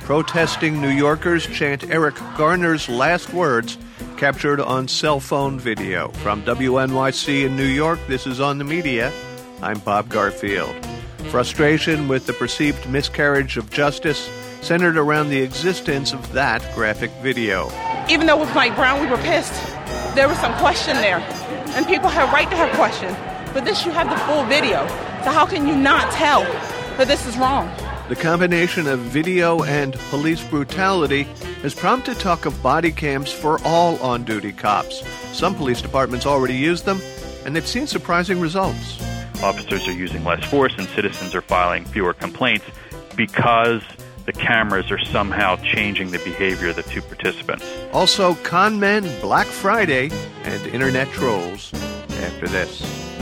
Protesting New Yorkers chant Eric Garner's last words, captured on cell phone video. From WNYC in New York, this is On the Media. I'm Bob Garfield. Frustration with the perceived miscarriage of justice centered around the existence of that graphic video. Even though with Mike Brown we were pissed, there was some question there. And people have a right to have question. But this, you have the full video. So how can you not tell that this is wrong? The combination of video and police brutality has prompted talk of body cams for all on-duty cops. Some police departments already use them, and they've seen surprising results. Officers are using less force and citizens are filing fewer complaints because the cameras are somehow changing the behavior of the two participants. Also, con men, Black Friday, and internet trolls after this.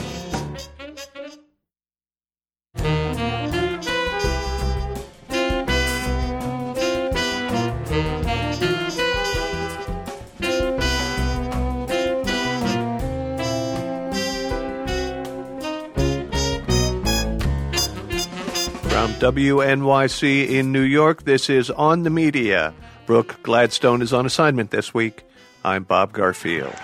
From WNYC in New York, this is On the Media. Brooke Gladstone is on assignment this week. I'm Bob Garfield.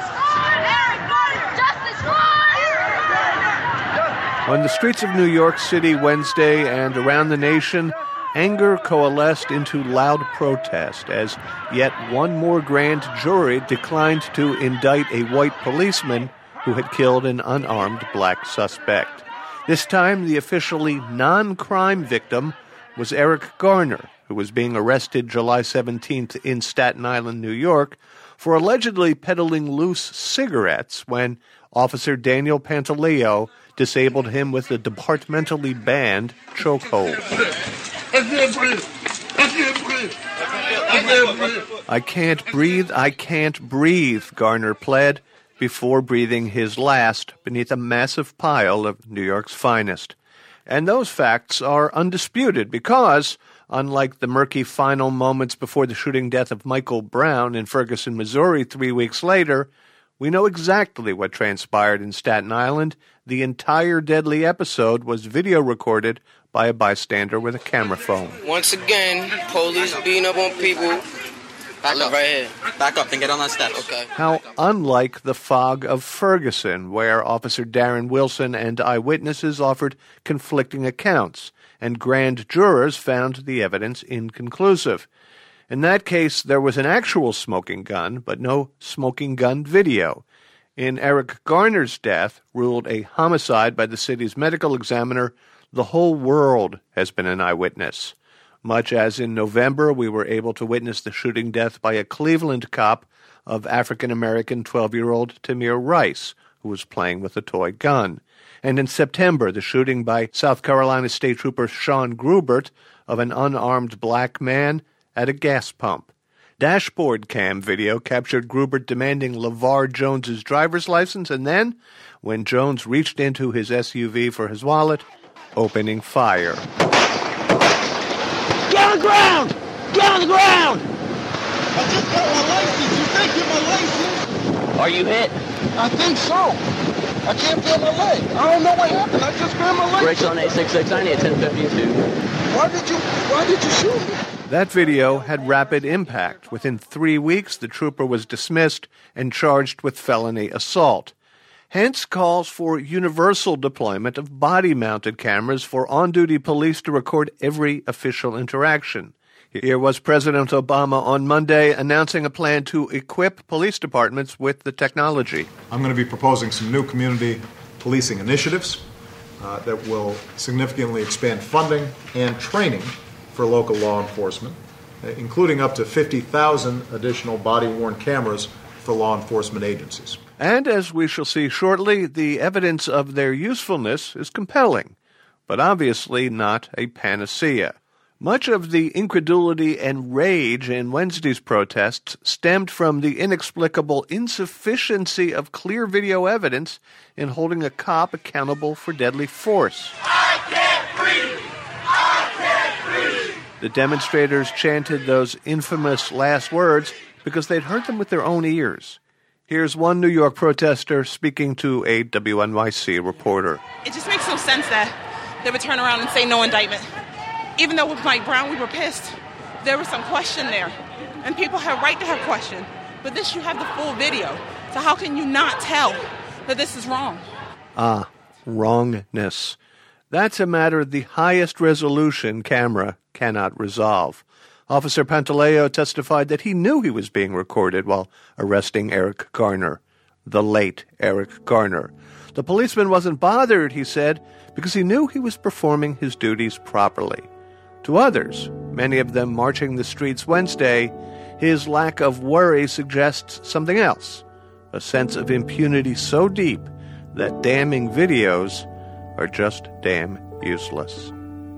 On the streets of New York City Wednesday and around the nation, anger coalesced into loud protest as yet one more grand jury declined to indict a white policeman who had killed an unarmed black suspect. This time, the officially non-crime victim was Eric Garner, who was being arrested July 17th in Staten Island, New York, for allegedly peddling loose cigarettes when Officer Daniel Pantaleo disabled him with a departmentally banned chokehold. I can't breathe, Garner pled, before breathing his last beneath a massive pile of New York's finest. And those facts are undisputed because, unlike the murky final moments before the shooting death of Michael Brown in Ferguson, Missouri 3 weeks later, we know exactly what transpired in Staten Island. The entire deadly episode was video recorded by a bystander with a camera phone. Once again, police beating up on people. Back up. Right here. Back up and get on that step. Okay. How unlike the fog of Ferguson, where Officer Darren Wilson and eyewitnesses offered conflicting accounts, and grand jurors found the evidence inconclusive. In that case, there was an actual smoking gun, but no smoking gun video. In Eric Garner's death, ruled a homicide by the city's medical examiner, the whole world has been an eyewitness. Much as in November, we were able to witness the shooting death by a Cleveland cop of African-American 12-year-old Tamir Rice, who was playing with a toy gun. And in September, the shooting by South Carolina State Trooper Sean Grubert of an unarmed black man at a gas pump. Dashboard cam video captured Grubert demanding LeVar Jones's driver's license, and then, when Jones reached into his SUV for his wallet, opening fire. Get on the ground! Get on the ground! I just got my license. You think you're my license? Are you hit? I think so. I can't feel my leg. I don't know what happened. I just grabbed my leg. Brakes on 86690 at 1052. Why did you shoot me? That video had rapid impact. Within 3 weeks, the trooper was dismissed and charged with felony assault. Hence calls for universal deployment of body-mounted cameras for on-duty police to record every official interaction. Here was President Obama on Monday announcing a plan to equip police departments with the technology. I'm going to be proposing some new community policing initiatives that will significantly expand funding and training for local law enforcement, including up to 50,000 additional body-worn cameras for law enforcement agencies. And as we shall see shortly, the evidence of their usefulness is compelling, but obviously not a panacea. Much of the incredulity and rage in Wednesday's protests stemmed from the inexplicable insufficiency of clear video evidence in holding a cop accountable for deadly force. I can't breathe! I can't breathe! The demonstrators chanted those infamous last words because they'd heard them with their own ears. Here's one New York protester speaking to a WNYC reporter. It just makes no sense that they would turn around and say no indictment. Even though with Mike Brown we were pissed, there was some question there, and people have right to have question. But this, you have the full video. So how can you not tell that this is wrong? Wrongness. That's a matter the highest resolution camera cannot resolve. Officer Pantaleo testified that he knew he was being recorded while arresting Eric Garner, the late Eric Garner. The policeman wasn't bothered, he said, because he knew he was performing his duties properly. To others, many of them marching the streets Wednesday, his lack of worry suggests something else, a sense of impunity so deep that damning videos are just damn useless.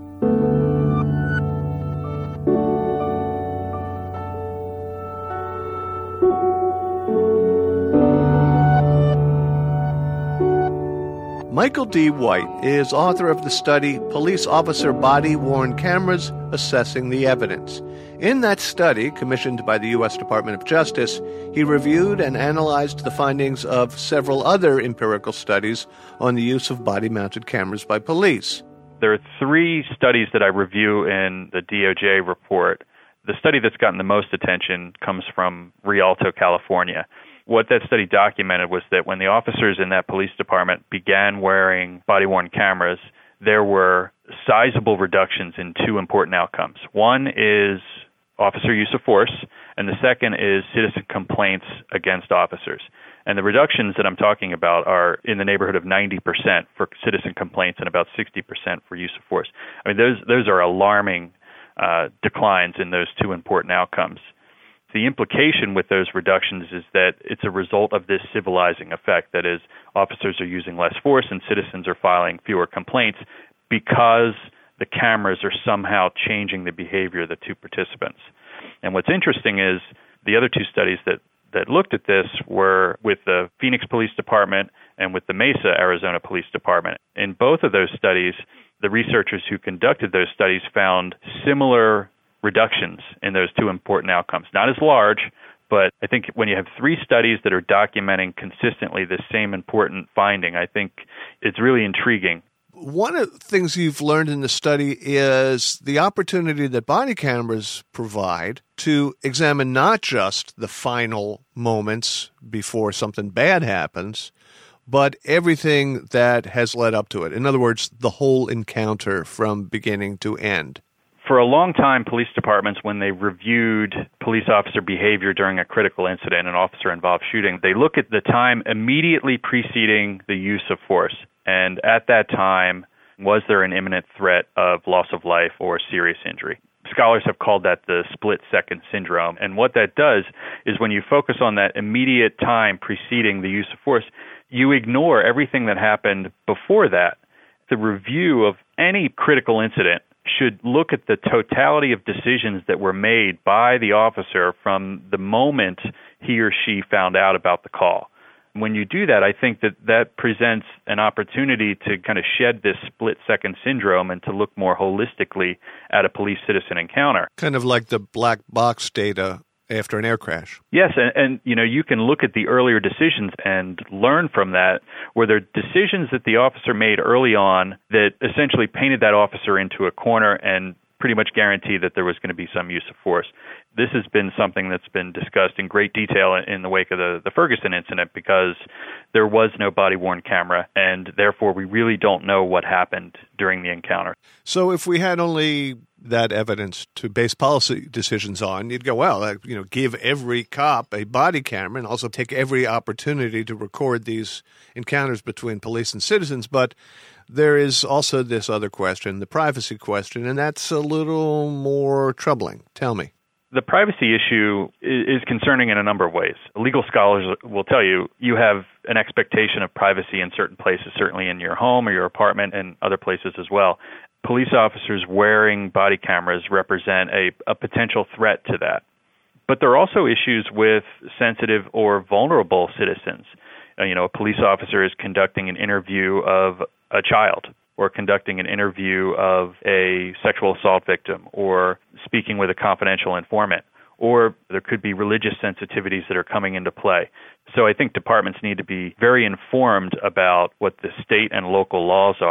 Michael D. White is author of the study Police Officer Body-Worn Cameras Assessing the Evidence. In that study, commissioned by the U.S. Department of Justice, he reviewed and analyzed the findings of several other empirical studies on the use of body-mounted cameras by police. There are 3 studies that I review in the DOJ report. The study that's gotten the most attention comes from Rialto, California. What that study documented was that when the officers in that police department began wearing body-worn cameras, there were sizable reductions in 2 important outcomes. One is officer use of force, and the second is citizen complaints against officers. And the reductions that I'm talking about are in the neighborhood of 90% for citizen complaints and about 60% for use of force. I mean, those are alarming declines in those 2 important outcomes. The implication with those reductions is that it's a result of this civilizing effect. That is, officers are using less force and citizens are filing fewer complaints because the cameras are somehow changing the behavior of the 2 participants. And what's interesting is the other 2 studies that looked at this were with the Phoenix Police Department and with the Mesa, Arizona Police Department. In both of those studies, the researchers who conducted those studies found similar reductions in those 2 important outcomes. Not as large, but I think when you have 3 studies that are documenting consistently the same important finding, I think it's really intriguing. One of the things you've learned in the study is the opportunity that body cameras provide to examine not just the final moments before something bad happens, but everything that has led up to it. In other words, the whole encounter from beginning to end. For a long time, police departments, when they reviewed police officer behavior during a critical incident, an officer-involved shooting, they look at the time immediately preceding the use of force. And at that time, was there an imminent threat of loss of life or serious injury? Scholars have called that the split-second syndrome. And what that does is when you focus on that immediate time preceding the use of force, you ignore everything that happened before that. The review of any critical incident should look at the totality of decisions that were made by the officer from the moment he or she found out about the call. When you do that, I think that presents an opportunity to kind of shed this split-second syndrome and to look more holistically at a police-citizen encounter. Kind of like the black box data after an air crash. Yes, and you can look at the earlier decisions and learn from that. Were there decisions that the officer made early on that essentially painted that officer into a corner and pretty much guaranteed that there was going to be some use of force? This has been something that's been discussed in great detail in the wake of the Ferguson incident because there was no body-worn camera, and therefore we really don't know what happened during the encounter. So if we had only that evidence to base policy decisions on, you'd go, well, give every cop a body camera and also take every opportunity to record these encounters between police and citizens. But there is also this other question, the privacy question, and that's a little more troubling. Tell me. The privacy issue is concerning in a number of ways. Legal scholars will tell you have an expectation of privacy in certain places, certainly in your home or your apartment and other places as well. Police officers wearing body cameras represent a potential threat to that. But there are also issues with sensitive or vulnerable citizens. A police officer is conducting an interview of a child or conducting an interview of a sexual assault victim or speaking with a confidential informant, or there could be religious sensitivities that are coming into play. So I think departments need to be very informed about what the state and local laws are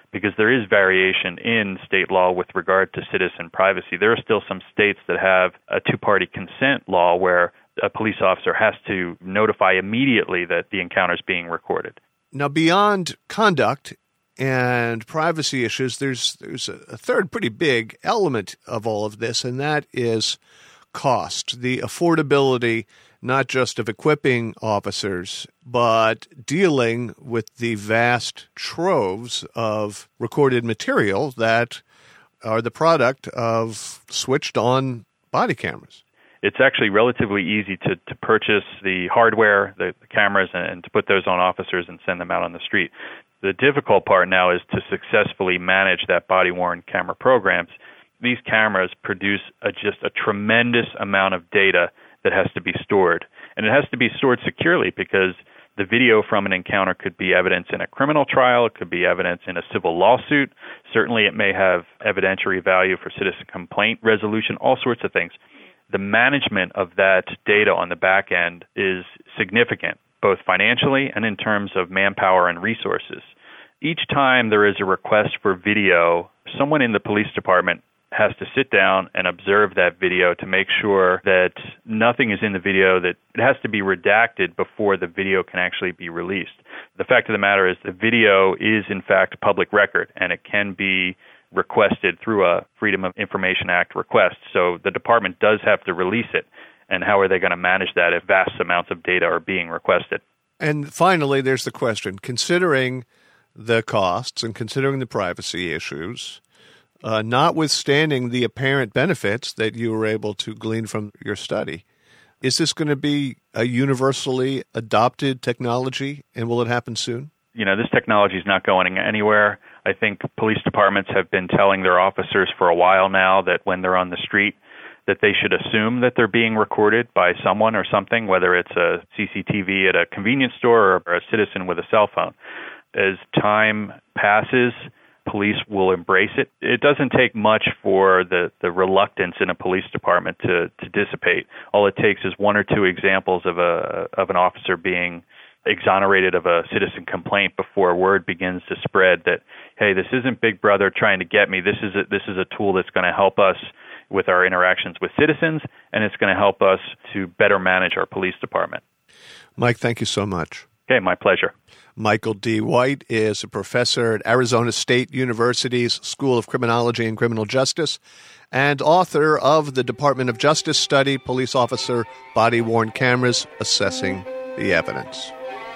because there is variation in state law with regard to citizen privacy. There are still some states that have a two-party consent law where a police officer has to notify immediately that the encounter is being recorded. Now, beyond conduct and privacy issues, there's a third pretty big element of all of this, and that is cost, the affordability not just of equipping officers, but dealing with the vast troves of recorded material that are the product of switched-on body cameras. It's actually relatively easy to purchase the hardware, the cameras, and to put those on officers and send them out on the street. The difficult part now is to successfully manage that body-worn camera programs. These cameras produce just a tremendous amount of data that has to be stored. And it has to be stored securely because the video from an encounter could be evidence in a criminal trial, it could be evidence in a civil lawsuit. Certainly it may have evidentiary value for citizen complaint resolution, all sorts of things. The management of that data on the back end is significant, both financially and in terms of manpower and resources. Each time there is a request for video, someone in the police department has to sit down and observe that video to make sure that nothing is in the video, that it has to be redacted before the video can actually be released. The fact of the matter is the video is in fact public record, and it can be requested through a Freedom of Information Act request. So the department does have to release it. And how are they going to manage that if vast amounts of data are being requested? And finally, there's the question, considering the costs and considering the privacy issues, notwithstanding the apparent benefits that you were able to glean from your study, is this going to be a universally adopted technology, and will it happen soon? This technology is not going anywhere. I think police departments have been telling their officers for a while now that when they're on the street, that they should assume that they're being recorded by someone or something, whether it's a CCTV at a convenience store or a citizen with a cell phone. As time passes, police will embrace it. It doesn't take much for the reluctance in a police department to dissipate. All it takes is one or two examples of an officer being exonerated of a citizen complaint before word begins to spread that, hey, this isn't Big Brother trying to get me. This is a tool that's going to help us with our interactions with citizens, and it's going to help us to better manage our police department. Mike, thank you so much. Okay, my pleasure. Michael D. White is a professor at Arizona State University's School of Criminology and Criminal Justice and author of the Department of Justice study, Police Officer Body-Worn Cameras Assessing the Evidence.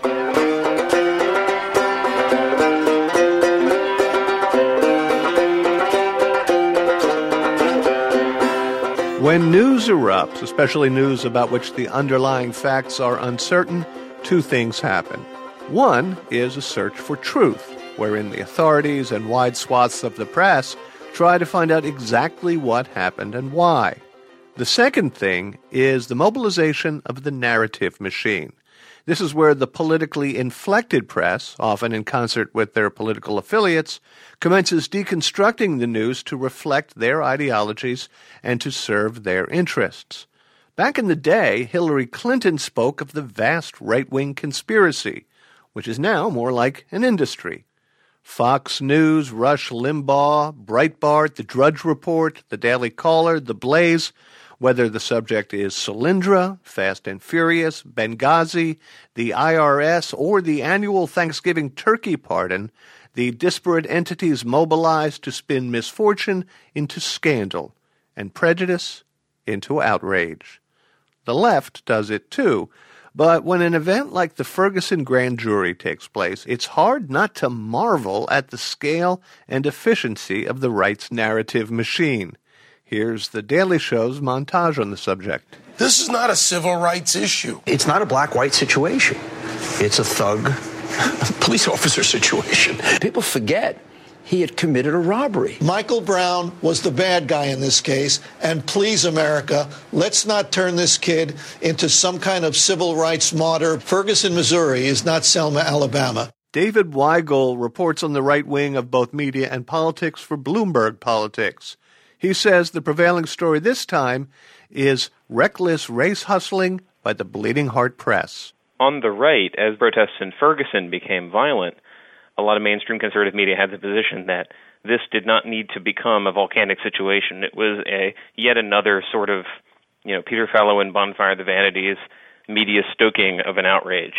When news erupts, especially news about which the underlying facts are uncertain, two things happen. One is a search for truth, wherein the authorities and wide swaths of the press try to find out exactly what happened and why. The second thing is the mobilization of the narrative machine. This is where the politically inflected press, often in concert with their political affiliates, commences deconstructing the news to reflect their ideologies and to serve their interests. Back in the day, Hillary Clinton spoke of the vast right-wing conspiracy, which is now more like an industry. Fox News, Rush Limbaugh, Breitbart, The Drudge Report, The Daily Caller, The Blaze, whether the subject is Solyndra, Fast and Furious, Benghazi, the IRS, or the annual Thanksgiving turkey pardon, the disparate entities mobilized to spin misfortune into scandal and prejudice into outrage. The left does it too, but when an event like the Ferguson grand jury takes place, it's hard not to marvel at the scale and efficiency of the right's narrative machine. Here's The Daily Show's montage on the subject. This is not a civil rights issue. It's not a black-white situation. It's a thug police officer situation. People forget he had committed a robbery. Michael Brown was the bad guy in this case, and please, America, let's not turn this kid into some kind of civil rights martyr. Ferguson, Missouri is not Selma, Alabama. David Weigel reports on the right wing of both media and politics for Bloomberg Politics. He says the prevailing story this time is reckless race hustling by the Bleeding Heart Press. On the right, as protests in Ferguson became violent, a lot of mainstream conservative media had the position that this did not need to become a volcanic situation. It was yet another sort of, Peter Fallow and Bonfire of the Vanities media stoking of an outrage.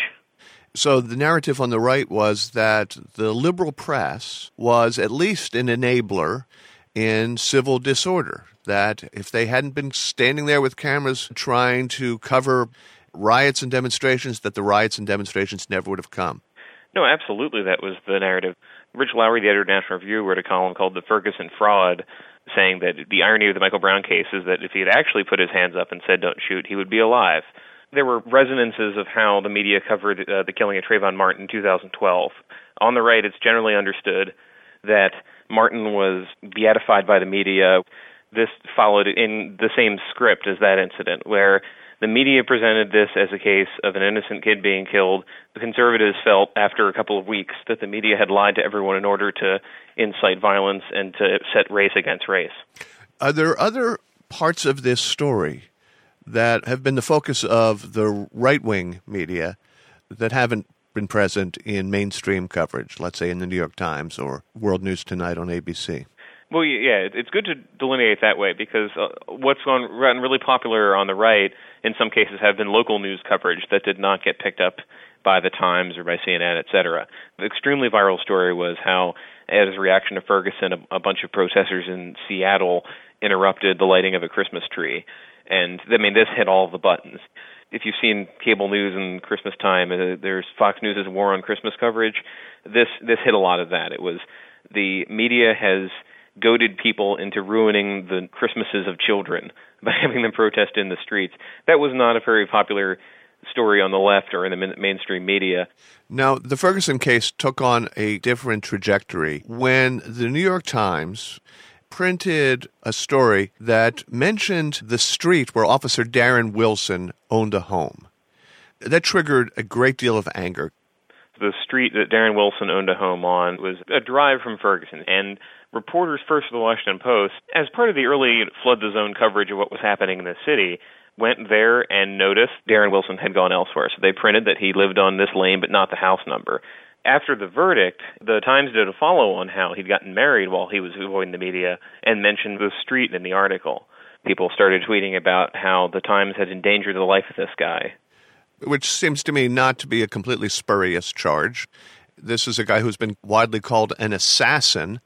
So the narrative on the right was that the liberal press was at least an enabler in civil disorder, that if they hadn't been standing there with cameras trying to cover riots and demonstrations, that the riots and demonstrations never would have come. No, absolutely, that was the narrative. Rich Lowry, the editor of National Review, wrote a column called The Ferguson Fraud, saying that the irony of the Michael Brown case is that if he had actually put his hands up and said don't shoot, he would be alive. There were resonances of how the media covered the killing of Trayvon Martin in 2012. On the right, it's generally understood that Martin was beatified by the media. This followed in the same script as that incident, where the media presented this as a case of an innocent kid being killed. The conservatives felt after a couple of weeks that the media had lied to everyone in order to incite violence and to set race against race. Are there other parts of this story that have been the focus of the right-wing media that haven't been present in mainstream coverage, let's say in the New York Times or World News Tonight on ABC? Well, yeah, it's good to delineate that way because what's gotten really popular on the right in some cases have been local news coverage that did not get picked up by the Times or by CNN, et cetera. The extremely viral story was how, as a reaction to Ferguson, a bunch of protesters in Seattle interrupted the lighting of a Christmas tree. And, this hit all the buttons. If you've seen cable news in Christmas time, there's Fox News' war on Christmas coverage. This hit a lot of that. It was the media has goaded people into ruining the Christmases of children by having them protest in the streets. That was not a very popular story on the left or in the mainstream media. Now, the Ferguson case took on a different trajectory when the New York Times printed a story that mentioned the street where Officer Darren Wilson owned a home. That triggered a great deal of anger. The street that Darren Wilson owned a home on was a drive from Ferguson, and reporters first of the Washington Post, as part of the early flood the zone coverage of what was happening in the city, went there and noticed Darren Wilson had gone elsewhere. So they printed that he lived on this lane but not the house number. After the verdict, the Times did a follow on how he'd gotten married while he was avoiding the media and mentioned the street in the article. People started tweeting about how the Times had endangered the life of this guy. Which seems to me not to be a completely spurious charge. This is a guy who's been widely called an assassin.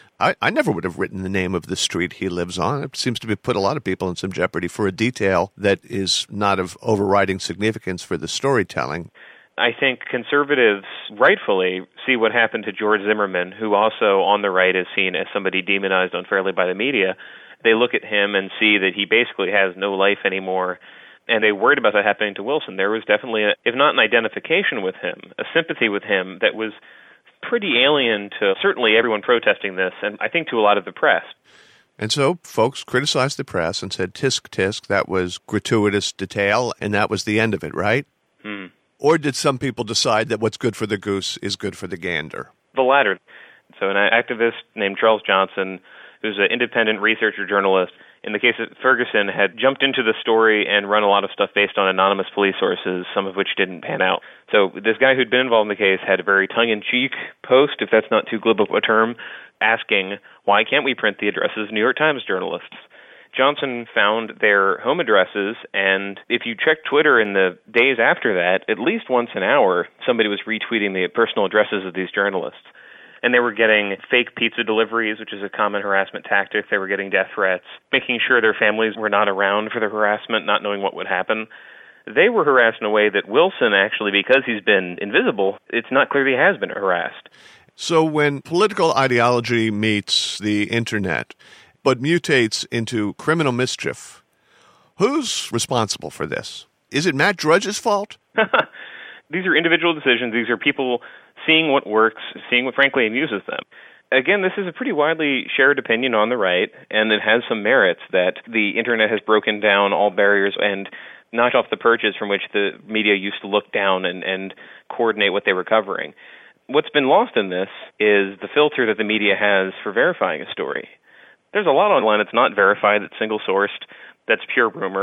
I never would have written the name of the street he lives on. It seems to have put a lot of people in some jeopardy for a detail that is not of overriding significance for the storytelling. I think conservatives rightfully see what happened to George Zimmerman, who also on the right is seen as somebody demonized unfairly by the media. They look at him and see that he basically has no life anymore, and they worried about that happening to Wilson. There was definitely, if not an identification with him, a sympathy with him that was pretty alien to certainly everyone protesting this, and I think to a lot of the press. And so folks criticized the press and said, tisk, tisk, that was gratuitous detail, and that was the end of it, right? Or did some people decide that what's good for the goose is good for the gander? The latter. So an activist named Charles Johnson, who's an independent researcher journalist, in the case of Ferguson, had jumped into the story and run a lot of stuff based on anonymous police sources, some of which didn't pan out. So this guy who'd been involved in the case had a very tongue-in-cheek post, if that's not too glib of a term, asking, why can't we print the addresses of New York Times journalists? Johnson found their home addresses, and if you check Twitter in the days after that, at least once an hour, somebody was retweeting the personal addresses of these journalists. And they were getting fake pizza deliveries, which is a common harassment tactic. They were getting death threats, making sure their families were not around for the harassment, not knowing what would happen. They were harassed in a way that Wilson actually, because he's been invisible, it's not clear he has been harassed. So when political ideology meets the internet, but mutates into criminal mischief, who's responsible for this? Is it Matt Drudge's fault? These are individual decisions. These are people seeing what works, seeing what frankly amuses them. Again, this is a pretty widely shared opinion on the right, and it has some merits that the internet has broken down all barriers and knocked off the perches from which the media used to look down and coordinate what they were covering. What's been lost in this is the filter that the media has for verifying a story. There's a lot online that's not verified, that's single-sourced, that's pure rumor.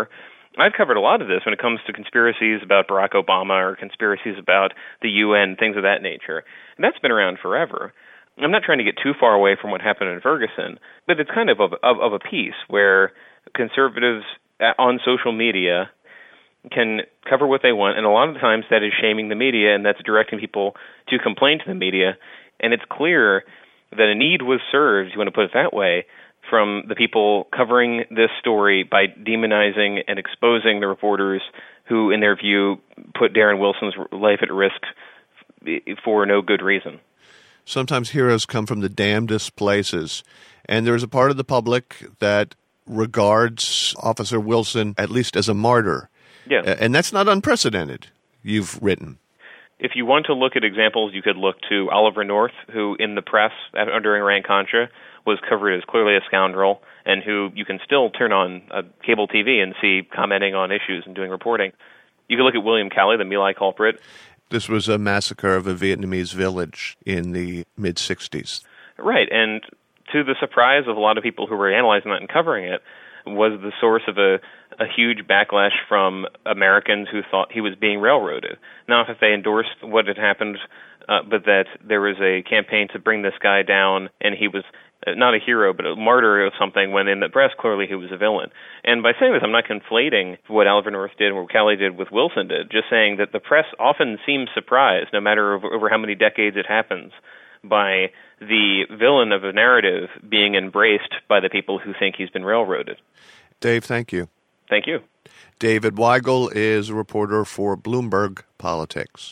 I've covered a lot of this when it comes to conspiracies about Barack Obama or conspiracies about the UN, things of that nature. And that's been around forever. I'm not trying to get too far away from what happened in Ferguson, but it's kind of a piece where conservatives on social media can cover what they want, and a lot of times that is shaming the media, and that's directing people to complain to the media. And it's clear that a need was served, you want to put it that way, from the people covering this story by demonizing and exposing the reporters who, in their view, put Darren Wilson's life at risk for no good reason. Sometimes heroes come from the damnedest places, and there's a part of the public that regards Officer Wilson at least as a martyr. Yeah. And that's not unprecedented, you've written. If you want to look at examples, you could look to Oliver North, who in the press during Iran-Contra was covered as clearly a scoundrel, and who you can still turn on cable TV and see commenting on issues and doing reporting. You could look at William Calley, the My Lai culprit. This was a massacre of a Vietnamese village in the mid-'60s. Right, and to the surprise of a lot of people who were analyzing that and covering it, was the source of a huge backlash from Americans who thought he was being railroaded. Not that they endorsed what had happened, but that there was a campaign to bring this guy down, and he was not a hero, but a martyr or something, when in the press, clearly he was a villain. And by saying this, I'm not conflating what Oliver North did and what Calley did with Wilson did, just saying that the press often seems surprised, no matter over how many decades it happens, by the villain of a narrative being embraced by the people who think he's been railroaded. Dave, thank you. Thank you. David Weigel is a reporter for Bloomberg Politics.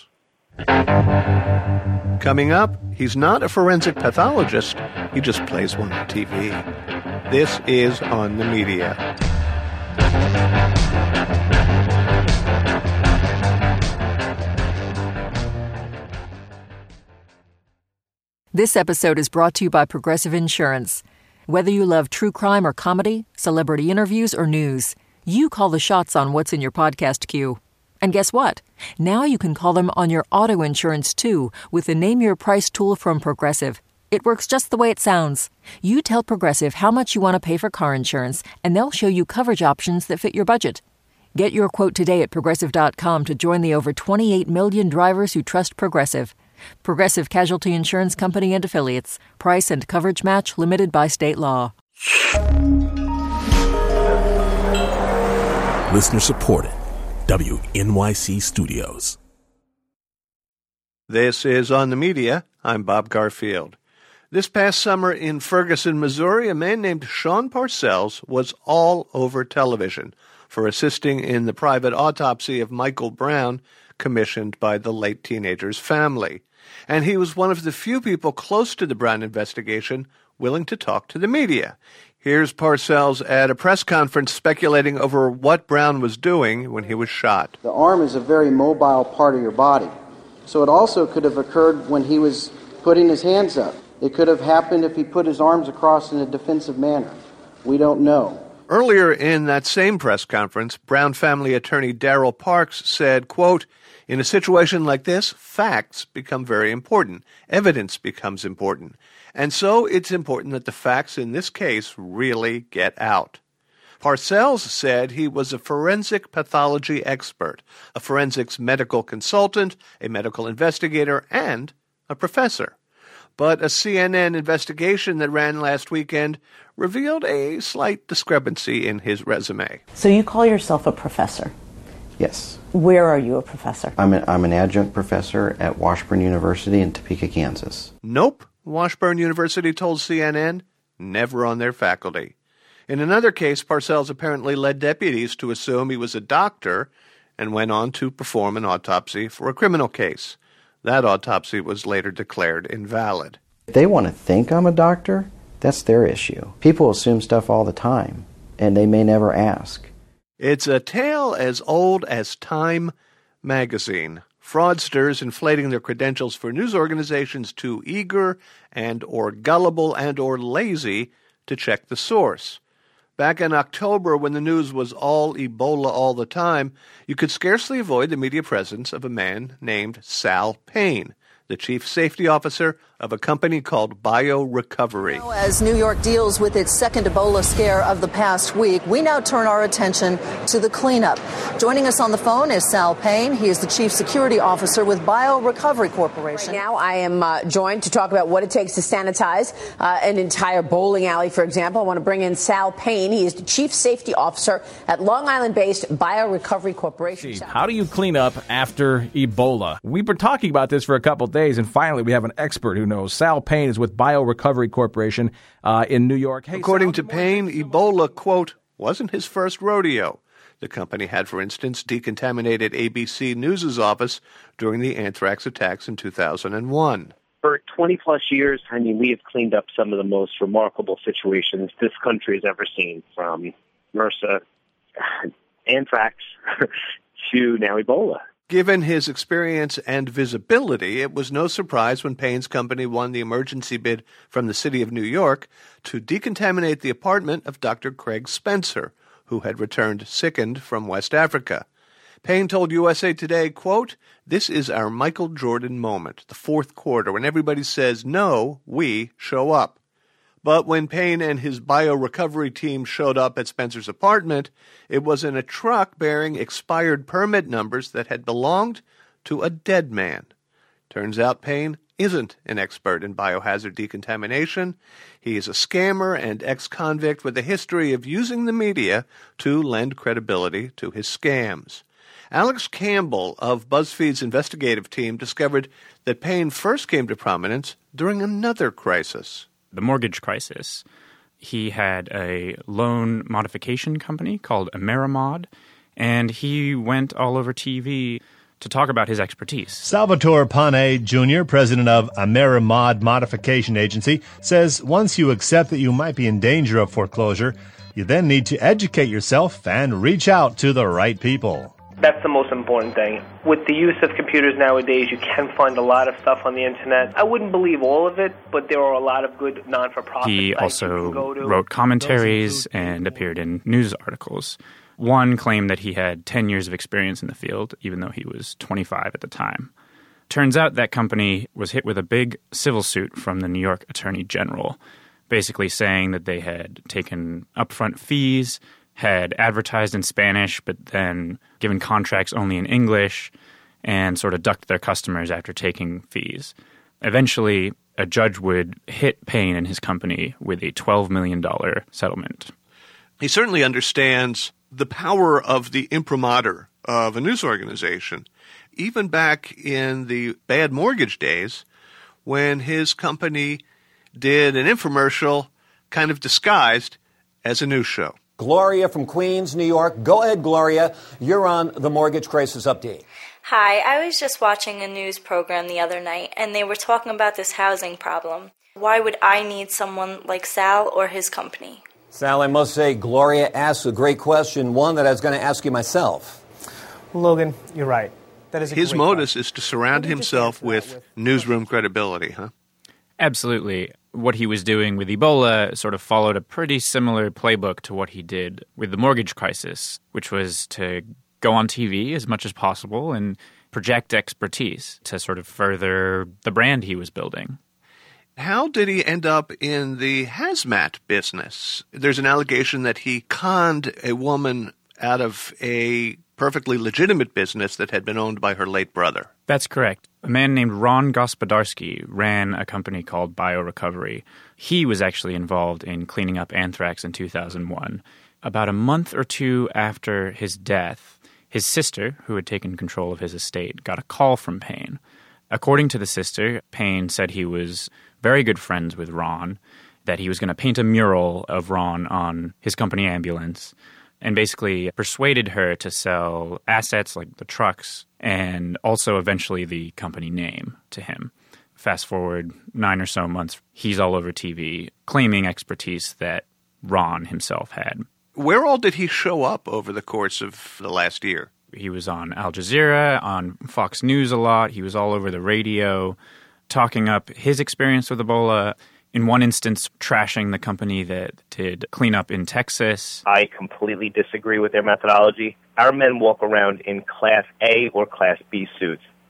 Coming up, he's not a forensic pathologist. He just plays one on TV. This is On the Media. This episode is brought to you by Progressive Insurance. Whether you love true crime or comedy, celebrity interviews or news, you call the shots on what's in your podcast queue. And guess what? Now you can call them on your auto insurance, too, with the Name Your Price tool from Progressive. It works just the way it sounds. You tell Progressive how much you want to pay for car insurance, and they'll show you coverage options that fit your budget. Get your quote today at Progressive.com to join the over 28 million drivers who trust Progressive. Progressive Casualty Insurance Company and Affiliates. Price and coverage match limited by state law. Listener supported. WNYC Studios. This is On the Media. I'm Bob Garfield. This past summer in Ferguson, Missouri, a man named Sean Parcells was all over television for assisting in the private autopsy of Michael Brown, commissioned by the late teenager's family. And he was one of the few people close to the Brown investigation willing to talk to the media. Here's Parcells at a press conference speculating over what Brown was doing when he was shot. The arm is a very mobile part of your body. So it also could have occurred when he was putting his hands up. It could have happened if he put his arms across in a defensive manner. We don't know. Earlier in that same press conference, Brown family attorney Darrell Parks said, quote, "In a situation like this, facts become very important. Evidence becomes important. And so it's important that the facts in this case really get out." Parcells said he was a forensic pathology expert, a forensics medical consultant, a medical investigator, and a professor. But a CNN investigation that ran last weekend revealed a slight discrepancy in his resume. So you call yourself a professor? Yes. Where are you a professor? I'm an adjunct professor at Washburn University in Topeka, Kansas. Nope. Washburn University told CNN, never on their faculty. In another case, Parcells apparently led deputies to assume he was a doctor and went on to perform an autopsy for a criminal case. That autopsy was later declared invalid. If they want to think I'm a doctor, that's their issue. People assume stuff all the time, and they may never ask. It's a tale as old as Time magazine. Fraudsters inflating their credentials for news organizations too eager and or gullible and or lazy to check the source. Back in October, when the news was all Ebola all the time, you could scarcely avoid the media presence of a man named Sal Payne, the chief safety officer of a company called BioRecovery. As New York deals with its second Ebola scare of the past week, we now turn our attention to the cleanup. Joining us on the phone is Sal Payne. He is the Chief Security Officer with BioRecovery Corporation. Right now I am joined to talk about what it takes to sanitize an entire bowling alley, for example. I want to bring in Sal Payne. He is the Chief Safety Officer at Long Island-based BioRecovery Corporation. How do you clean up after Ebola? We've been talking about this for a couple of days, and finally we have an expert who knows. Sal Payne is with BioRecovery Corporation in New York. Hey, according to Payne, Ebola, quote, wasn't his first rodeo. The company had, for instance, decontaminated ABC News' office during the anthrax attacks in 2001. For 20-plus years, I mean, we have cleaned up some of the most remarkable situations this country has ever seen, from MRSA, anthrax, to now Ebola. Given his experience and visibility, it was no surprise when Payne's company won the emergency bid from the city of New York to decontaminate the apartment of Dr. Craig Spencer, who had returned sickened from West Africa. Payne told USA Today, quote, "This is our Michael Jordan moment, the fourth quarter, when everybody says, no, we show up." But when Payne and his BioRecovery team showed up at Spencer's apartment, it was in a truck bearing expired permit numbers that had belonged to a dead man. Turns out Payne isn't an expert in biohazard decontamination. He is a scammer and ex-convict with a history of using the media to lend credibility to his scams. Alex Campbell of BuzzFeed's investigative team discovered that Payne first came to prominence during another crisis. The mortgage crisis. He had a loan modification company called Amerimod, and he went all over TV to talk about his expertise. Salvatore Pane Jr., president of Amerimod Modification Agency, says once you accept that you might be in danger of foreclosure, you then need to educate yourself and reach out to the right people. That's the most important thing. With the use of computers nowadays, you can find a lot of stuff on the internet. I wouldn't believe all of it, but there are a lot of good non-for-profit He sites also you can go to. wrote commentaries and appeared in news articles. One claimed that he had 10 years of experience in the field, even though he was 25 at the time. Turns out that company was hit with a big civil suit from the New York Attorney General, basically saying that they had taken upfront fees, had advertised in Spanish, but then given contracts only in English, and sort of ducked their customers after taking fees. Eventually, a judge would hit Payne and his company with a $12 million settlement. He certainly understands the power of the imprimatur of a news organization. Even back in the bad mortgage days, when his company did an infomercial kind of disguised as a news show. Gloria from Queens, New York. Go ahead, Gloria. You're on the Mortgage Crisis Update. Hi, I was just watching a news program the other night, and they were talking about this housing problem. Why would I need someone like Sal or his company? Sal, I must say, Gloria asks a great question, one that I was going to ask you myself. Logan, you're right. That is his modus is to surround himself with newsroom credibility, huh? Absolutely. What he was doing with Ebola sort of followed a pretty similar playbook to what he did with the mortgage crisis, which was to go on TV as much as possible and project expertise to sort of further the brand he was building. How did he end up in the hazmat business? There's an allegation that he conned a woman out of a perfectly legitimate business that had been owned by her late brother. That's correct. A man named Ron Gospodarski ran a company called BioRecovery. He was actually involved in cleaning up anthrax in 2001. About a month or two after his death, his sister, who had taken control of his estate, got a call from Payne. According to the sister, Payne said he was very good friends with Ron, that he was going to paint a mural of Ron on his company ambulance, and basically persuaded her to sell assets like the trucks and also eventually the company name to him. Fast forward 9 or so months, he's all over TV claiming expertise that Ron himself had. Where all did he show up over the course of the last year? He was on Al Jazeera, on Fox News a lot. He was all over the radio talking up his experience with Ebola. In one instance, trashing the company that did cleanup in Texas. I completely disagree with their methodology. Our men walk around in Class A or Class B suits.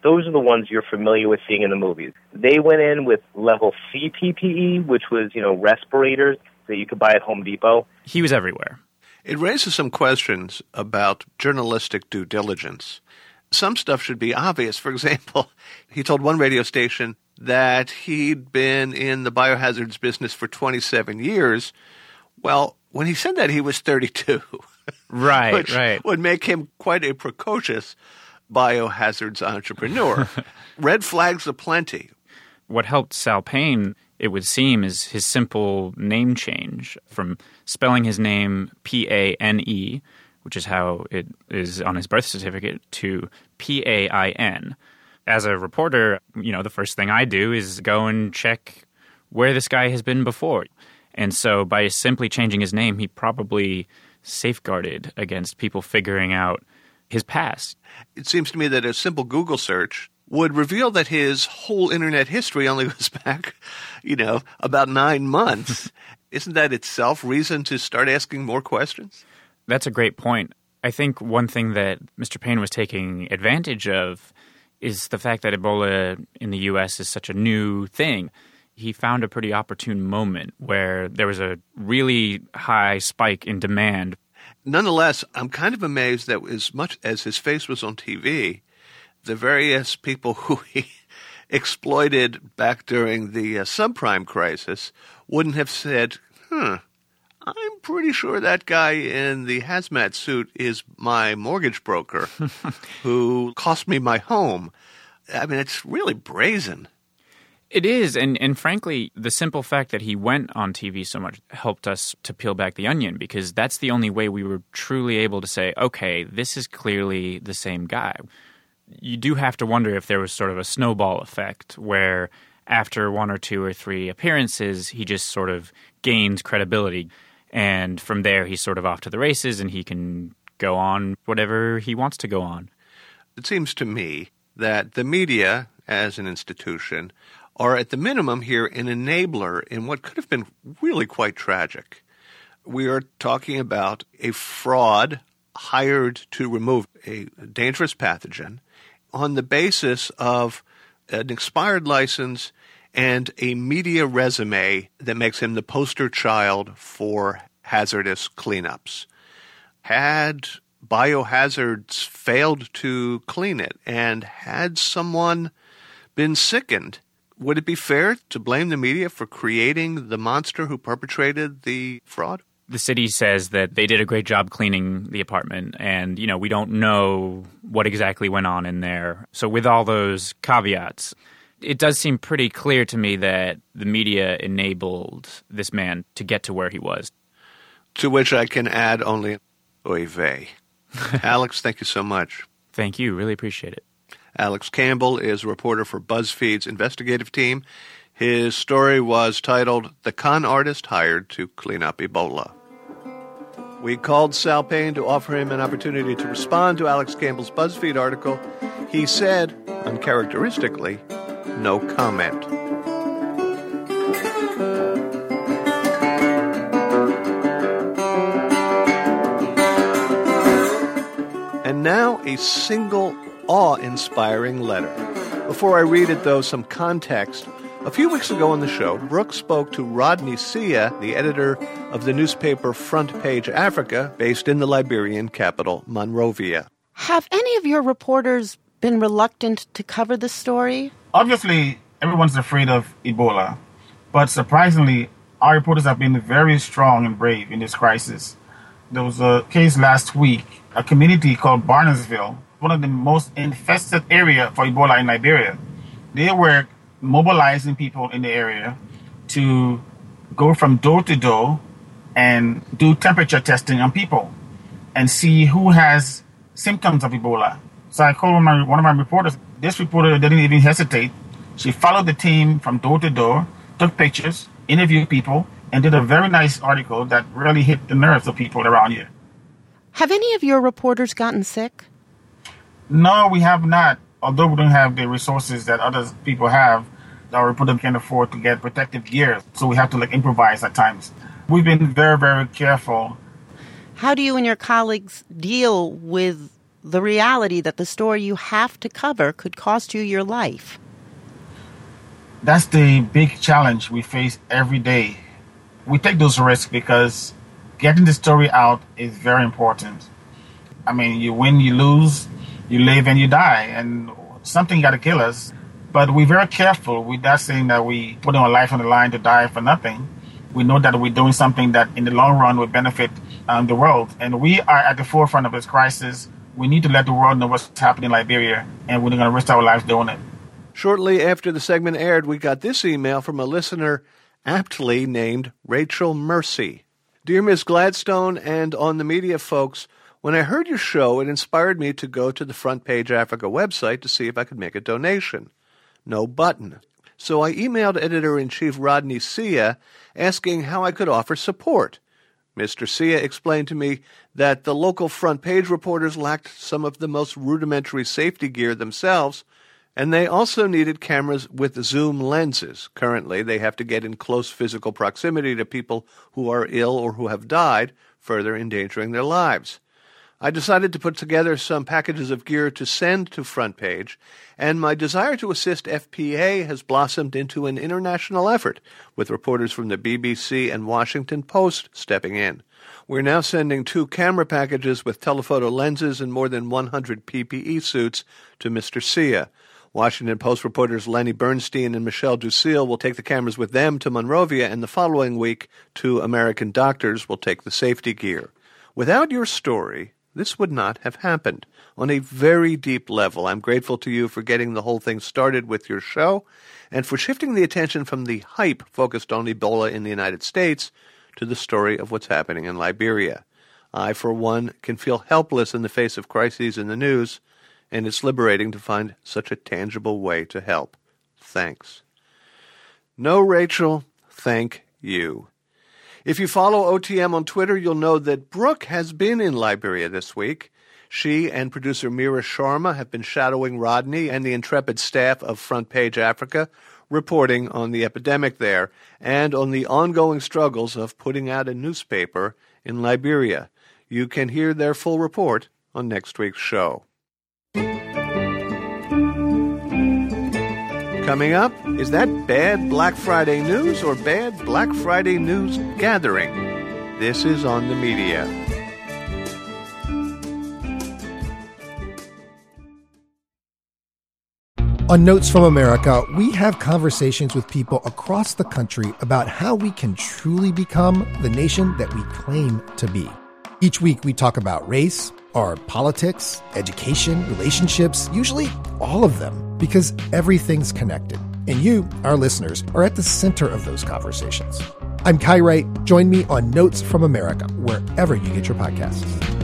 those are the ones you're familiar with seeing in the movies. They went in with level C PPE, which was, respirators that you could buy at Home Depot. He was everywhere. It raises some questions about journalistic due diligence. Some stuff should be obvious. For example, he told one radio station that he'd been in the biohazards business for 27 years. Well, when he said that, he was 32. Right, which right. would make him quite a precocious biohazards entrepreneur. Red flags aplenty. What helped Sal Payne, it would seem, is his simple name change from spelling his name P-A-N-E, which is how it is on his birth certificate, to P-A-I-N. As a reporter, the first thing I do is go and check where this guy has been before. And so by simply changing his name, he probably safeguarded against people figuring out his past. It seems to me that a simple Google search would reveal that his whole internet history only goes back, about 9 months. Isn't that itself reason to start asking more questions? That's a great point. I think one thing that Mr. Payne was taking advantage of is the fact that Ebola in the U.S. is such a new thing. He found a pretty opportune moment where there was a really high spike in demand. Nonetheless, I'm kind of amazed that as much as his face was on TV, the various people who he exploited back during the subprime crisis wouldn't have said, I'm pretty sure that guy in the hazmat suit is my mortgage broker who cost me my home. I mean, it's really brazen. It is, and frankly, the simple fact that he went on TV so much helped us to peel back the onion, because that's the only way we were truly able to say, okay, this is clearly the same guy. You do have to wonder if there was sort of a snowball effect where after 1 or 2 or 3 appearances, he just sort of gained credibility. And from there, he's sort of off to the races and he can go on whatever he wants to go on. It seems to me that the media, as an institution, are at the minimum here an enabler in what could have been really quite tragic. We are talking about a fraud hired to remove a dangerous pathogen on the basis of an expired license and a media resume that makes him the poster child for hazardous cleanups. Had Biohazards failed to clean it, and had someone been sickened, would it be fair to blame the media for creating the monster who perpetrated the fraud? The city says that they did a great job cleaning the apartment, and, we don't know what exactly went on in there. So with all those caveats, it does seem pretty clear to me that the media enabled this man to get to where he was. To which I can add only, oy vey. Alex, thank you so much. Thank you. Really appreciate it. Alex Campbell is a reporter for BuzzFeed's investigative team. His story was titled, "The Con Artist Hired to Clean Up Ebola." We called Sal Payne to offer him an opportunity to respond to Alex Campbell's BuzzFeed article. He said, uncharacteristically, no comment. And now a single awe-inspiring letter. Before I read it, though, some context. A few weeks ago on the show, Brooke spoke to Rodney Sia, the editor of the newspaper Front Page Africa, based in the Liberian capital, Monrovia. Have any of your reporters been reluctant to cover the story? Obviously, everyone's afraid of Ebola, but surprisingly, our reporters have been very strong and brave in this crisis. There was a case last week, a community called Barnesville, one of the most infested area for Ebola in Liberia. They were mobilizing people in the area to go from door to door and do temperature testing on people and see who has symptoms of Ebola. So I called one of my reporters. This reporter didn't even hesitate. She followed the team from door to door, took pictures, interviewed people, and did a very nice article that really hit the nerves of people around here. Have any of your reporters gotten sick? No, we have not. Although we don't have the resources that other people have, our reporters can't afford to get protective gear, so we have to improvise at times. We've been very, very careful. How do you and your colleagues deal with the reality that the story you have to cover could cost you your life. That's the big challenge we face every day. We take those risks because getting the story out is very important. I mean, you win, you lose, you live and you die, and something got to kill us. But we're very careful with that saying that we put our life on the line to die for nothing. We know that we're doing something that in the long run will benefit the world. And we are at the forefront of this crisis. We need to let the world know what's happening in Liberia, and we're going to risk our lives doing it. Shortly after the segment aired, we got this email from a listener aptly named Rachel Mercy. Dear Ms. Gladstone and On the Media folks, when I heard your show, it inspired me to go to the Front Page Africa website to see if I could make a donation. No button. So I emailed Editor-in-Chief Rodney Sia asking how I could offer support. Mr. Sia explained to me that the local front page reporters lacked some of the most rudimentary safety gear themselves, and they also needed cameras with zoom lenses. Currently, they have to get in close physical proximity to people who are ill or who have died, further endangering their lives. I decided to put together some packages of gear to send to Front Page, and my desire to assist FPA has blossomed into an international effort, with reporters from the BBC and Washington Post stepping in. We're now sending 2 camera packages with telephoto lenses and more than 100 PPE suits to Mr. Sia. Washington Post reporters Lenny Bernstein and Michelle Ducille will take the cameras with them to Monrovia, and the following week, 2 American doctors will take the safety gear. Without your story, this would not have happened. On a very deep level, I'm grateful to you for getting the whole thing started with your show and for shifting the attention from the hype focused on Ebola in the United States to the story of what's happening in Liberia. I, for one, can feel helpless in the face of crises in the news, and it's liberating to find such a tangible way to help. Thanks. No, Rachel, thank you. If you follow OTM on Twitter, you'll know that Brooke has been in Liberia this week. She and producer Mira Sharma have been shadowing Rodney and the intrepid staff of Front Page Africa, reporting on the epidemic there and on the ongoing struggles of putting out a newspaper in Liberia. You can hear their full report on next week's show. Coming up, is that bad Black Friday news or bad Black Friday news gathering? This is On the Media. On Notes from America, we have conversations with people across the country about how we can truly become the nation that we claim to be. Each week we talk about race, or politics, education, relationships, usually all of them, because everything's connected. And you, our listeners, are at the center of those conversations. I'm Kai Wright. Join me on Notes from America, wherever you get your podcasts.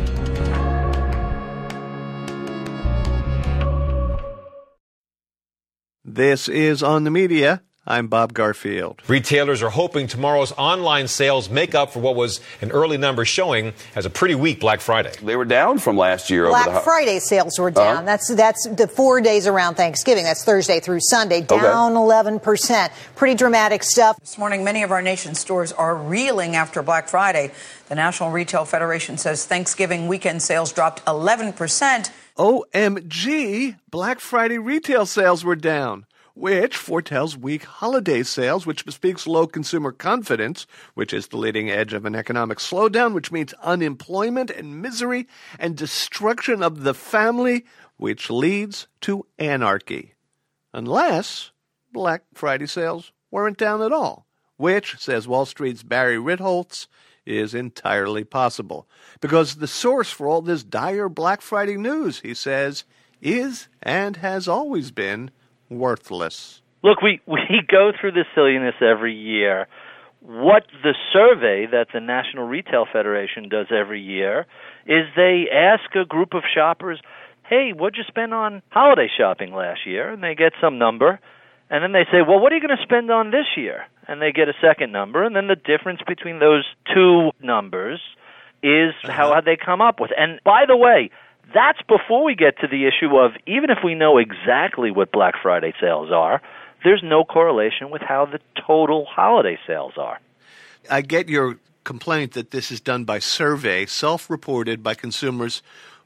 This is On the Media. I'm Bob Garfield. Retailers are hoping tomorrow's online sales make up for what was an early number showing as a pretty weak Black Friday. They were down from last year. Black Friday sales were down. That's the 4 days around Thanksgiving. That's Thursday through Sunday, down 11%. Pretty dramatic stuff. This morning, many of our nation's stores are reeling after Black Friday. The National Retail Federation says Thanksgiving weekend sales dropped 11%. OMG, Black Friday retail sales were down, which foretells weak holiday sales, which bespeaks low consumer confidence, which is the leading edge of an economic slowdown, which means unemployment and misery and destruction of the family, which leads to anarchy. Unless Black Friday sales weren't down at all, which, says Wall Street's Barry Ritholtz, is entirely possible. Because the source for all this dire Black Friday news, he says, is and has always been worthless. Look, we go through this silliness every year. What the survey that the National Retail Federation does every year is they ask a group of shoppers, hey, what'd you spend on holiday shopping last year? And they get some number. And then they say, well, what are you going to spend on this year? And they get a second number. And then the difference between those two numbers is how they come up with. And by the way, that's before we get to the issue of, even if we know exactly what Black Friday sales are, there's no correlation with how the total holiday sales are. I get your complaint that this is done by survey, self-reported by consumers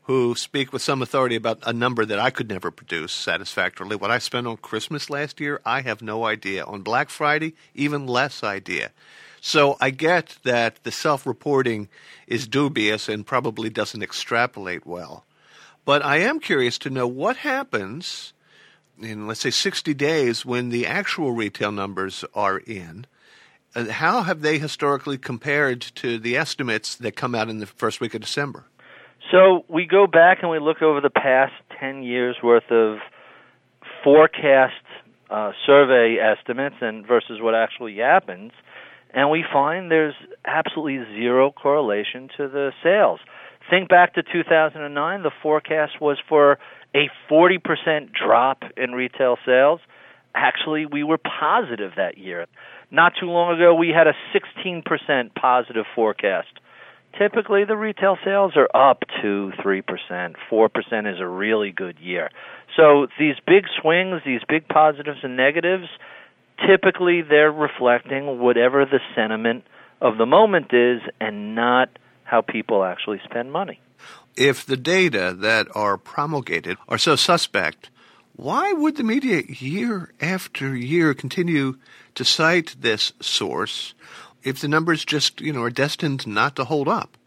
who speak with some authority about a number that I could never produce satisfactorily. What I spent on Christmas last year, I have no idea. On Black Friday, even less idea. So I get that the self-reporting is dubious and probably doesn't extrapolate well. But I am curious to know what happens in, let's say, 60 days when the actual retail numbers are in. How have they historically compared to the estimates that come out in the first week of December? So we go back and we look over the past 10 years' worth of forecast survey estimates and versus what actually happens, and we find there's absolutely zero correlation to the sales. Think back to 2009, the forecast was for a 40% drop in retail sales. Actually, we were positive that year. Not too long ago, we had a 16% positive forecast. Typically, the retail sales are up 2%, 3%. 4% is a really good year. So these big swings, these big positives and negatives, typically they're reflecting whatever the sentiment of the moment is and not how people actually spend money. If the data that are promulgated are so suspect, why would the media year after year continue to cite this source if the numbers just, are destined not to hold up?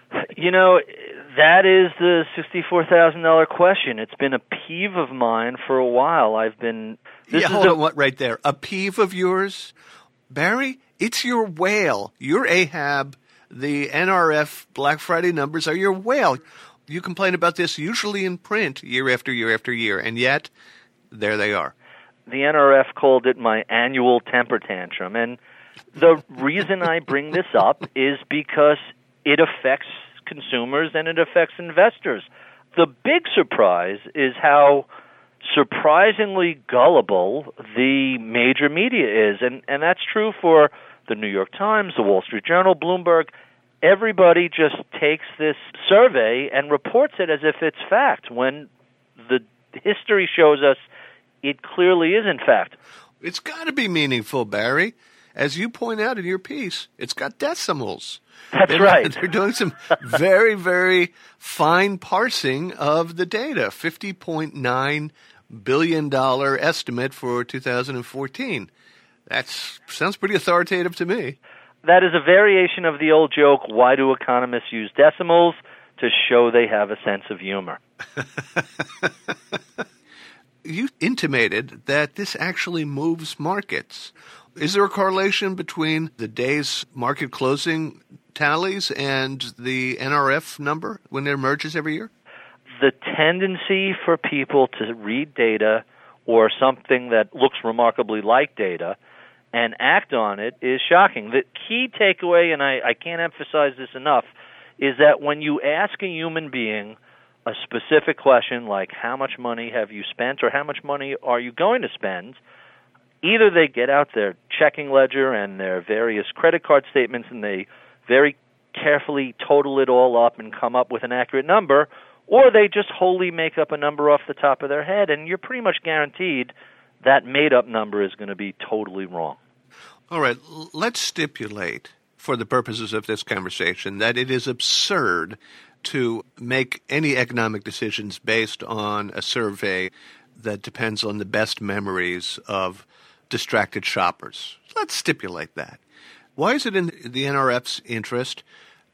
That is the $64,000 question. It's been a peeve of mine for a while. Hold on, what right there? A peeve of yours? Barry, it's your whale. You're Ahab. The NRF Black Friday numbers are your whale. You complain about this usually in print year after year after year, and yet there they are. The NRF called it my annual temper tantrum, and the reason I bring this up is because it affects consumers and it affects investors. The big surprise is how surprisingly gullible the major media is, and that's true for the New York Times, the Wall Street Journal, Bloomberg. Everybody just takes this survey and reports it as if it's fact, when the history shows us it clearly isn't fact. It's got to be meaningful, Barry. As you point out in your piece, it's got decimals. That's right. They're doing some very, very fine parsing of the data. $50.9 billion estimate for 2014. That sounds pretty authoritative to me. That is a variation of the old joke, why do economists use decimals? To show they have a sense of humor. You intimated that this actually moves markets. Is there a correlation between the day's market closing tallies and the NRF number when it emerges every year? The tendency for people to read data or something that looks remarkably like data and act on it is shocking. The key takeaway, and I can't emphasize this enough, is that when you ask a human being a specific question like how much money have you spent or how much money are you going to spend, either they get out their checking ledger and their various credit card statements and they very carefully total it all up and come up with an accurate number, or they just wholly make up a number off the top of their head, and you're pretty much guaranteed that made-up number is going to be totally wrong. All right, let's stipulate, for the purposes of this conversation, that it is absurd to make any economic decisions based on a survey that depends on the best memories of distracted shoppers. Let's stipulate that. Why is it in the NRF's interest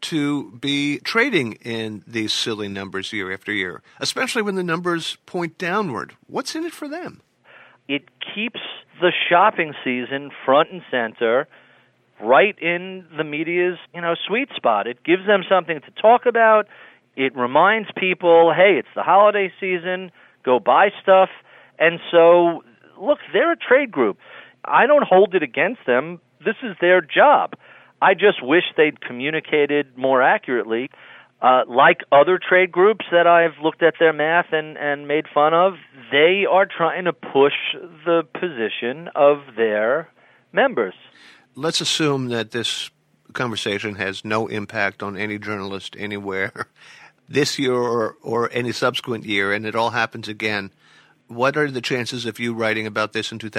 to be trading in these silly numbers year after year, especially when the numbers point downward? What's in it for them? It keeps the shopping season front and center, right in the media's, sweet spot. It gives them something to talk about. It reminds people, hey, it's the holiday season, go buy stuff. And so, look, they're a trade group. I don't hold it against them. This is their job. I just wish they'd communicated more accurately. Like other trade groups that I've looked at their math and made fun of, they are trying to push the position of their members. Let's assume that this conversation has no impact on any journalist anywhere this year or any subsequent year, and it all happens again. What are the chances of you writing about this in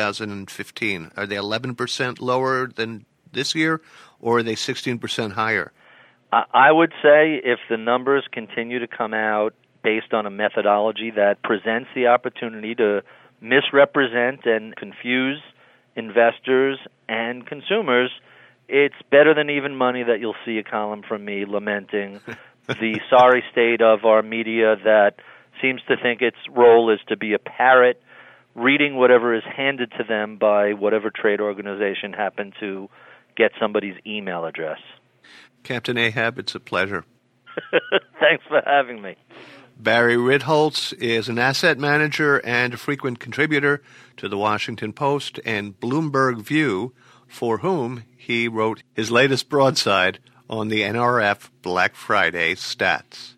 2015? Are they 11% lower than this year, or are they 16% higher? I would say if the numbers continue to come out based on a methodology that presents the opportunity to misrepresent and confuse investors and consumers, it's better than even money that you'll see a column from me lamenting the sorry state of our media that seems to think its role is to be a parrot, reading whatever is handed to them by whatever trade organization happened to get somebody's email address. Captain Ahab, it's a pleasure. Thanks for having me. Barry Ritholtz is an asset manager and a frequent contributor to the Washington Post and Bloomberg View, for whom he wrote his latest broadside on the NRF Black Friday stats.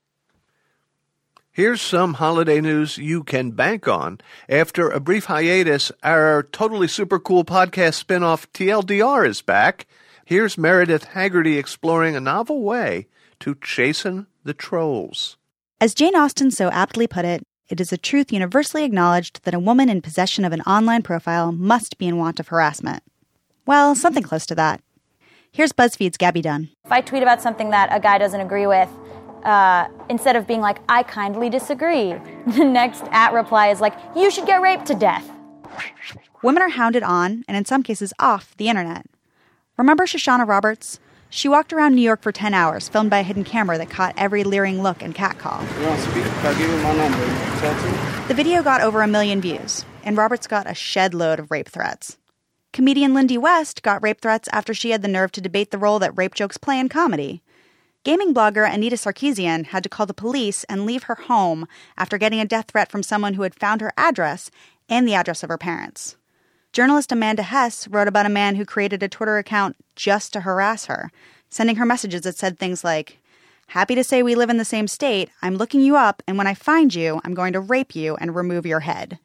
Here's some holiday news you can bank on. After a brief hiatus, our totally super cool podcast spinoff TLDR is back. Here's Meredith Haggerty exploring a novel way to chasten the trolls. As Jane Austen so aptly put it, it is a truth universally acknowledged that a woman in possession of an online profile must be in want of harassment. Well, something close to that. Here's BuzzFeed's Gabby Dunn. If I tweet about something that a guy doesn't agree with, instead of being like, I kindly disagree, the next @reply is like, you should get raped to death. Women are hounded on, and in some cases off, the internet. Remember Shoshana Roberts? She walked around New York for 10 hours, filmed by a hidden camera that caught every leering look and catcall. You want to speak? Can I give you my number? Talk to me? The video got over 1 million views, and Roberts got a shed load of rape threats. Comedian Lindy West got rape threats after she had the nerve to debate the role that rape jokes play in comedy. Gaming blogger Anita Sarkeesian had to call the police and leave her home after getting a death threat from someone who had found her address and the address of her parents. Journalist Amanda Hess wrote about a man who created a Twitter account just to harass her, sending her messages that said things like, happy to say we live in the same state, I'm looking you up, and when I find you, I'm going to rape you and remove your head.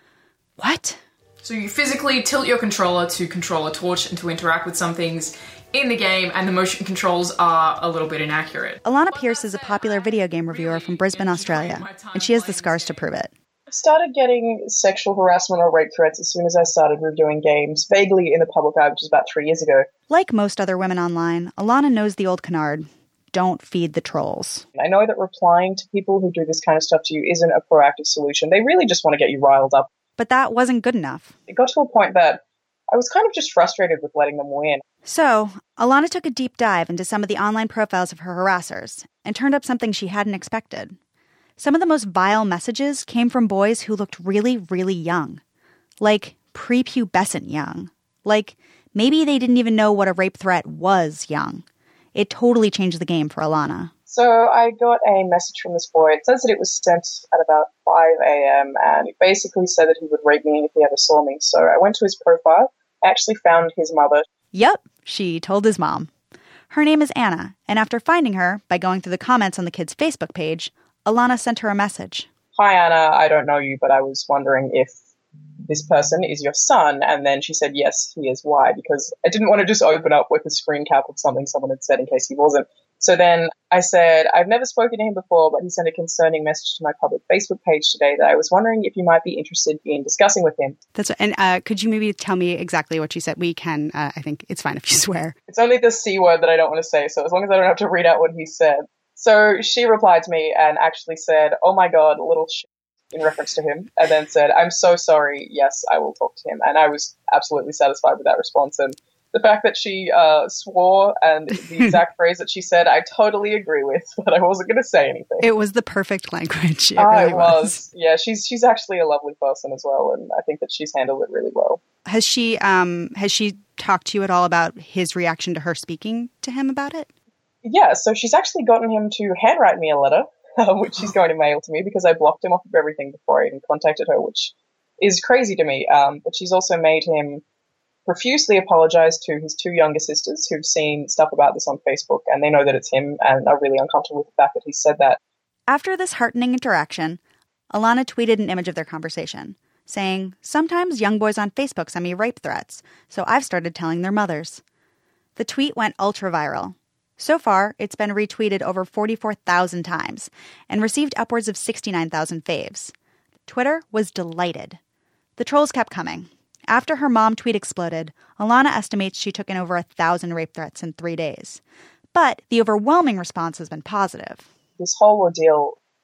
What? So you physically tilt your controller to control a torch and to interact with some things in the game, and the motion controls are a little bit inaccurate. Alana Pierce is a popular video game reviewer from Brisbane, Australia, and she has the scars to prove it. I started getting sexual harassment or rape threats as soon as I started reviewing games, vaguely in the public eye, which was about 3 years ago. Like most other women online, Alana knows the old canard, don't feed the trolls. I know that replying to people who do this kind of stuff to you isn't a proactive solution. They really just want to get you riled up. But that wasn't good enough. It got to a point that I was kind of just frustrated with letting them win. So, Alana took a deep dive into some of the online profiles of her harassers and turned up something she hadn't expected. Some of the most vile messages came from boys who looked really, really young. Like prepubescent young. Like maybe they didn't even know what a rape threat was young. It totally changed the game for Alana. So I got a message from this boy. It says that it was sent at about 5 a.m. and it basically said that he would rape me if he ever saw me. So I went to his profile. I actually found his mother. Yep, she told his mom. Her name is Anna, and after finding her, by going through the comments on the kid's Facebook page, Alana sent her a message. Hi, Anna. I don't know you, but I was wondering if this person is your son. And then she said, yes, he is. Why? Because I didn't want to just open up with a screen cap of something someone had said in case he wasn't. So then I said, I've never spoken to him before, but he sent a concerning message to my public Facebook page today that I was wondering if you might be interested in discussing with him. And could you maybe tell me exactly what she said? We can, I think it's fine if you swear. It's only the C word that I don't want to say, so as long as I don't have to read out what he said. So she replied to me and actually said, oh my God, little shit, in reference to him, and then said, I'm so sorry, yes, I will talk to him. And I was absolutely satisfied with that response. And the fact that she swore and the exact phrase that she said, I totally agree with, but I wasn't going to say anything. It was the perfect language. It really was. Yeah, she's actually a lovely person as well, and I think that she's handled it really well. Has she talked to you at all about his reaction to her speaking to him about it? Yeah, so she's actually gotten him to handwrite me a letter, which she's going to mail to me because I blocked him off of everything before I even contacted her, which is crazy to me. But she's also made him profusely apologize to his 2 younger sisters who've seen stuff about this on Facebook, and they know that it's him and are really uncomfortable with the fact that he said that. After this heartening interaction, Alana tweeted an image of their conversation, saying, sometimes young boys on Facebook send me rape threats, so I've started telling their mothers. The tweet went ultra-viral. So far, it's been retweeted over 44,000 times and received upwards of 69,000 faves. Twitter was delighted. The trolls kept coming. After her mom tweet exploded, Alana estimates she took in over 1,000 rape threats in 3 days. But the overwhelming response has been positive. This whole ordeal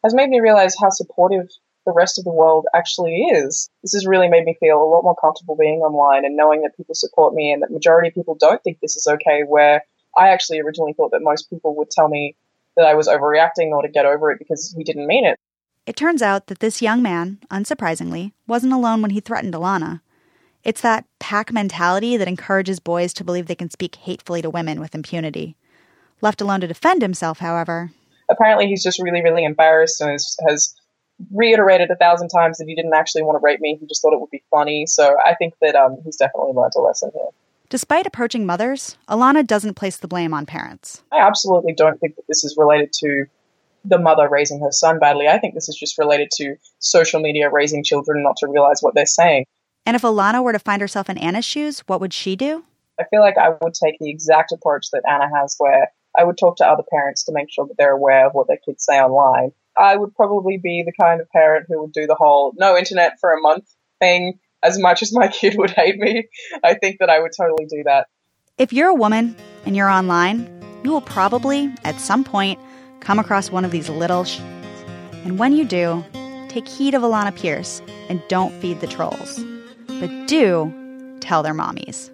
has made me realize how supportive the rest of the world actually is. This has really made me feel a lot more comfortable being online and knowing that people support me and that the majority of people don't think this is okay, where I actually originally thought that most people would tell me that I was overreacting or to get over it because he didn't mean it. It turns out that this young man, unsurprisingly, wasn't alone when he threatened Alana. It's that pack mentality that encourages boys to believe they can speak hatefully to women with impunity. Left alone to defend himself, however... Apparently he's just really, really embarrassed and has reiterated 1,000 times that he didn't actually want to rape me. He just thought it would be funny. So I think that he's definitely learned a lesson here. Despite approaching mothers, Alana doesn't place the blame on parents. I absolutely don't think that this is related to the mother raising her son badly. I think this is just related to social media raising children not to realize what they're saying. And if Alana were to find herself in Anna's shoes, what would she do? I feel like I would take the exact approach that Anna has, where I would talk to other parents to make sure that they're aware of what their kids say online. I would probably be the kind of parent who would do the whole no internet for a month thing. As much as my kid would hate me, I think that I would totally do that. If you're a woman and you're online, you will probably, at some point, come across one of these little And when you do, take heed of Alana Pierce and don't feed the trolls. But do tell their mommies.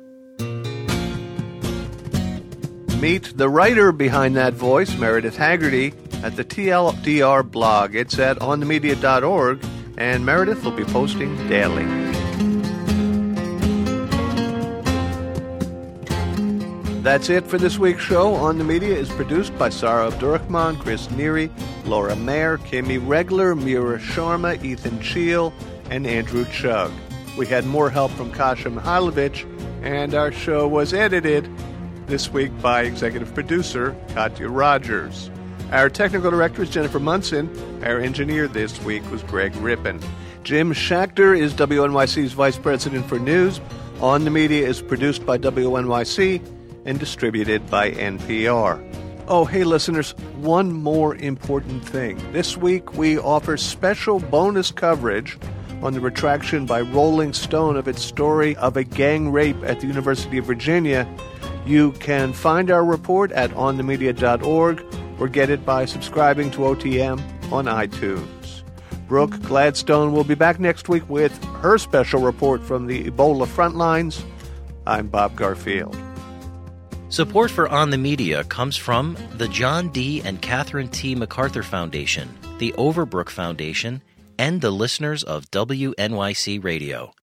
Meet the writer behind that voice, Meredith Haggerty, at the TLDR blog. It's at onthemedia.org, and Meredith will be posting daily. That's it for this week's show. On the Media is produced by Sarah Abdurrahman, Chris Neary, Laura Mayer, Kimmy Regler, Mira Sharma, Ethan Cheel, and Andrew Chugg. We had more help from Kasia Mihailovich, and our show was edited this week by executive producer Katya Rogers. Our technical director is Jennifer Munson. Our engineer this week was Greg Rippin. Jim Schachter is WNYC's vice president for news. On the Media is produced by WNYC and distributed by NPR. Oh, hey, listeners, one more important thing. This week, we offer special bonus coverage on the retraction by Rolling Stone of its story of a gang rape at the University of Virginia. You can find our report at onthemedia.org or get it by subscribing to OTM on iTunes. Brooke Gladstone will be back next week with her special report from the Ebola front lines. I'm Bob Garfield. Support for On the Media comes from the John D. and Catherine T. MacArthur Foundation, the Overbrook Foundation, and the listeners of WNYC Radio.